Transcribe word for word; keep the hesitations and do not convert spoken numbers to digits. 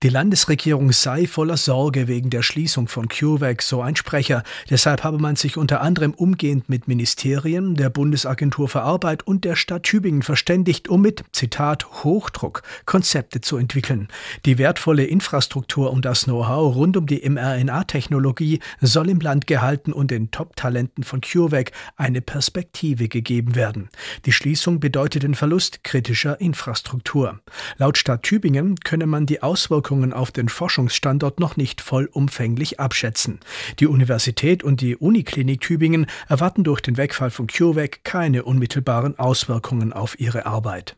Die Landesregierung sei voller Sorge wegen der Schließung von CureVac, so ein Sprecher. Deshalb habe man sich unter anderem umgehend mit Ministerien, der Bundesagentur für Arbeit und der Stadt Tübingen verständigt, um mit, Zitat, Hochdruck Konzepte zu entwickeln. Die wertvolle Infrastruktur und das Know-how rund um die mRNA-Technologie soll im Land gehalten und den Top-Talenten von CureVac eine Perspektive gegeben werden. Die Schließung bedeutet den Verlust kritischer Infrastruktur. Laut Stadt Tübingen könne man die Auswirkungen auf den Forschungsstandort noch nicht vollumfänglich abschätzen. Die Universität und die Uniklinik Tübingen erwarten durch den Wegfall von CureVac keine unmittelbaren Auswirkungen auf ihre Arbeit.